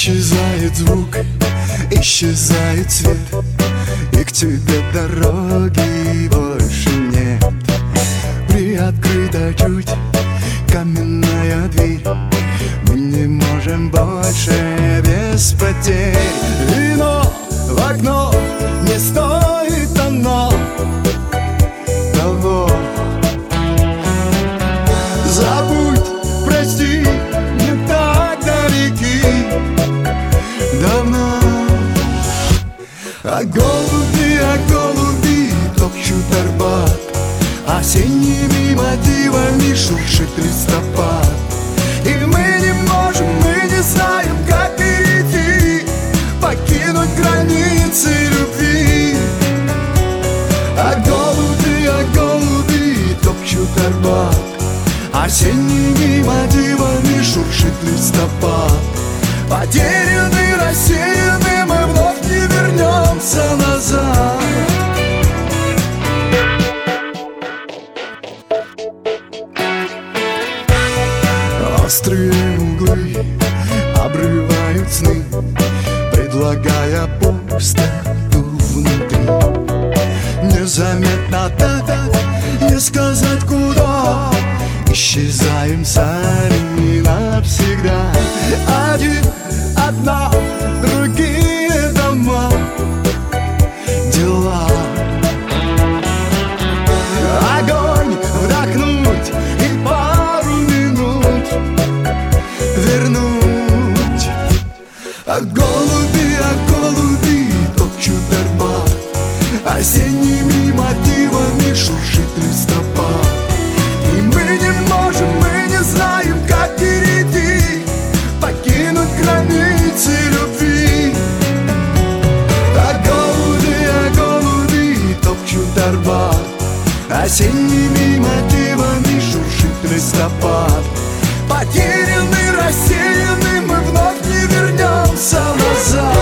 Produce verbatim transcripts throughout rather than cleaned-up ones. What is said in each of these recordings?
Исчезает звук, исчезает свет, и к тебе дороги больше нет. Приоткрыта чуть каменная дверь, мы не можем больше без потерь. Вино в окно, не стоит оно того. Забудь, прости, не так далеки давно. А голуби, а голуби топчут Арбат, осенними мотивами шуршит листопад. И мы не можем, мы не знаем, как перейти, покинуть границы любви. А голуби, а голуби топчут Арбат, осенними мотивами шуршит листопад. Потеряны, рассеяны, мы вновь не вернемся назад. Острые углы обрывают сны, предлагая пустоту внутри. Незаметно так, не сказать куда, исчезаем сами навсегда. Один, одна, другие дома, дела. Огонь вдохнуть и пару минут вернуть. А голуби, а голуби топчут Арбат, осенними мотивами шуршит листопад. И мы не можем, мы не знаем, как перейти, покинуть границы любви. А голуби, а голуби топчут Арбат, осенними мотивами шуршит листопад. Потеряны, рассеяны, мы вновь не вернемся назад.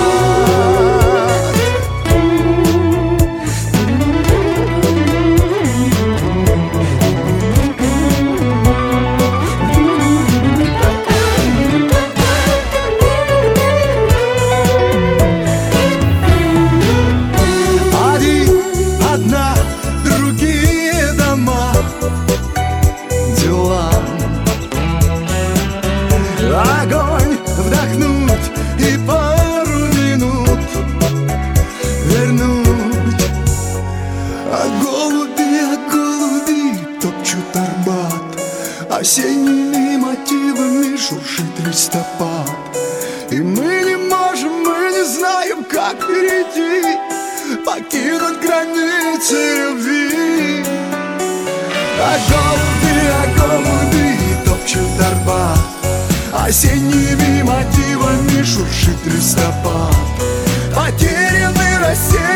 Огонь вдохнуть и пару минут вернуть. А голуби, а голуби топчут Арбат, осенними мотивами шуршит листопад. И мы не можем, мы не знаем, как перейти, покинуть границы любви. А голуби, а голуби топчут Арбат, осенними мотивами шуршит листопад. Потеряны, рассеяны,